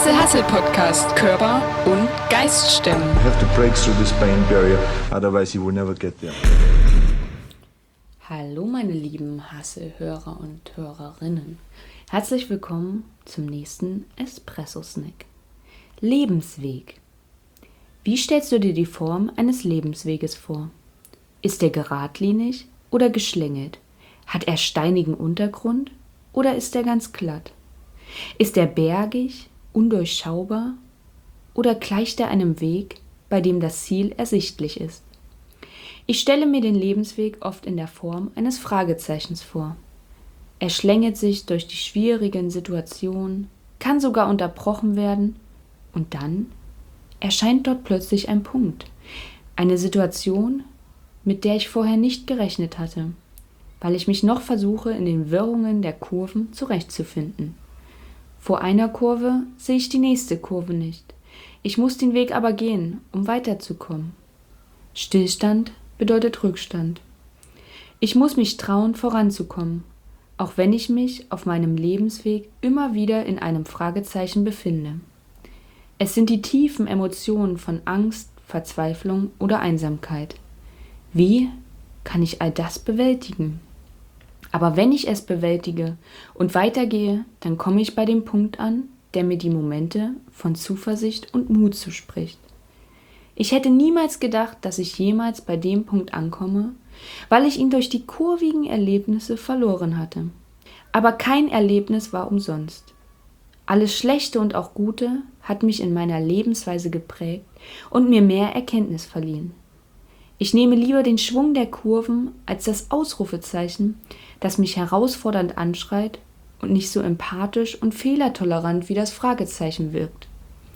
Muscle Hustle Podcast. Körper und Geist stemmen. You have to break through this pain barrier, otherwise you will never get there. Hallo meine lieben Hustle-Hörer und Hörerinnen. Herzlich willkommen zum nächsten Espresso-Snack. Lebensweg. Wie stellst du dir die Form eines Lebensweges vor? Ist er geradlinig oder geschlängelt? Hat er steinigen Untergrund oder ist er ganz glatt? Ist er bergig, undurchschaubar oder gleicht er einem Weg, bei dem das Ziel ersichtlich ist? Ich stelle mir den Lebensweg oft in der Form eines Fragezeichens vor. Er schlängelt sich durch die schwierigen Situationen, kann sogar unterbrochen werden und dann erscheint dort plötzlich ein Punkt, eine Situation, mit der ich vorher nicht gerechnet hatte, weil ich mich noch versuche, in den Wirrungen der Kurven zurechtzufinden. Vor einer Kurve sehe ich die nächste Kurve nicht. Ich muss den Weg aber gehen, um weiterzukommen. Stillstand bedeutet Rückstand. Ich muss mich trauen, voranzukommen, auch wenn ich mich auf meinem Lebensweg immer wieder in einem Fragezeichen befinde. Es sind die tiefen Emotionen von Angst, Verzweiflung oder Einsamkeit. Wie kann ich all das bewältigen? Aber wenn ich es bewältige und weitergehe, dann komme ich bei dem Punkt an, der mir die Momente von Zuversicht und Mut zuspricht. Ich hätte niemals gedacht, dass ich jemals bei dem Punkt ankomme, weil ich ihn durch die kurvigen Erlebnisse verloren hatte. Aber kein Erlebnis war umsonst. Alles Schlechte und auch Gute hat mich in meiner Lebensweise geprägt und mir mehr Erkenntnis verliehen. Ich nehme lieber den Schwung der Kurven als das Ausrufezeichen, das mich herausfordernd anschreit und nicht so empathisch und fehlertolerant wie das Fragezeichen wirkt.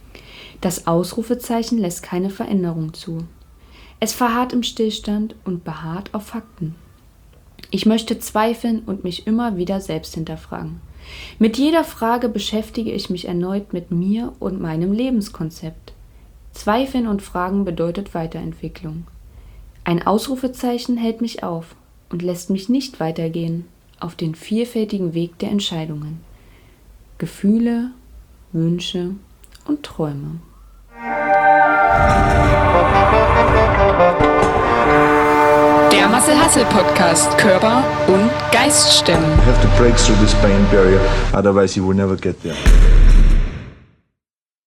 Das Ausrufezeichen lässt keine Veränderung zu. Es verharrt im Stillstand und beharrt auf Fakten. Ich möchte zweifeln und mich immer wieder selbst hinterfragen. Mit jeder Frage beschäftige ich mich erneut mit mir und meinem Lebenskonzept. Zweifeln und Fragen bedeutet Weiterentwicklung. Ein Ausrufezeichen hält mich auf und lässt mich nicht weitergehen auf den vielfältigen Weg der Entscheidungen. Gefühle, Wünsche und Träume. Der Muscle Hustle Podcast. Körper und Geist stemmen. You have to break through this pain barrier, otherwise you will never get there.